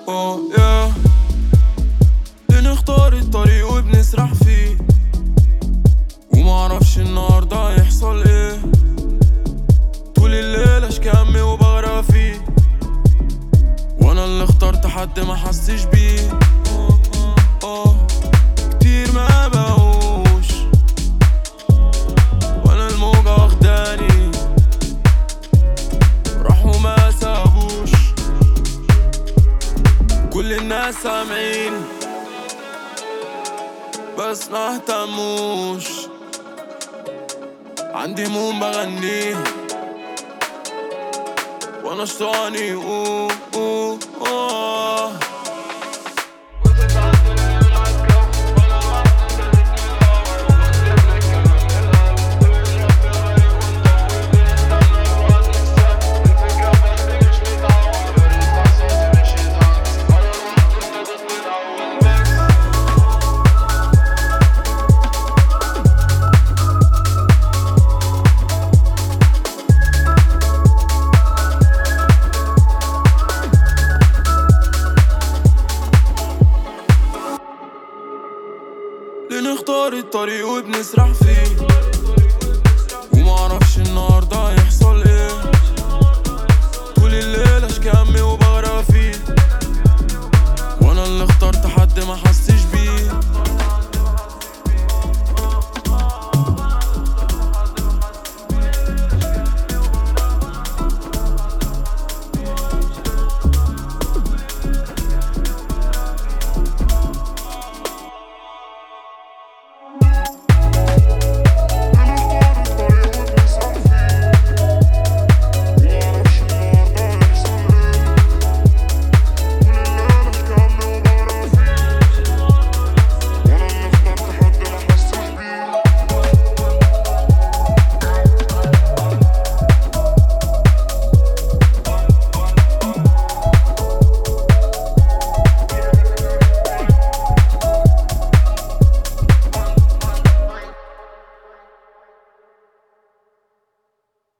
yeah. بنختار الطريق وبنسرح فيه ومعرفش النهاردة هيحصل ايه. طول الليل اشكامي وبغرق فيه وانا اللي اخترت حد ما حسش بيه. كتير ما بقوش وانا الموجة واخداني راحوا ما سابوش. كل الناس سامعين بس ما اهتموش. عندي مون بغنيه وانا شطاني بنختار الطريق وبنسرح فيه ومعرفش النهاردة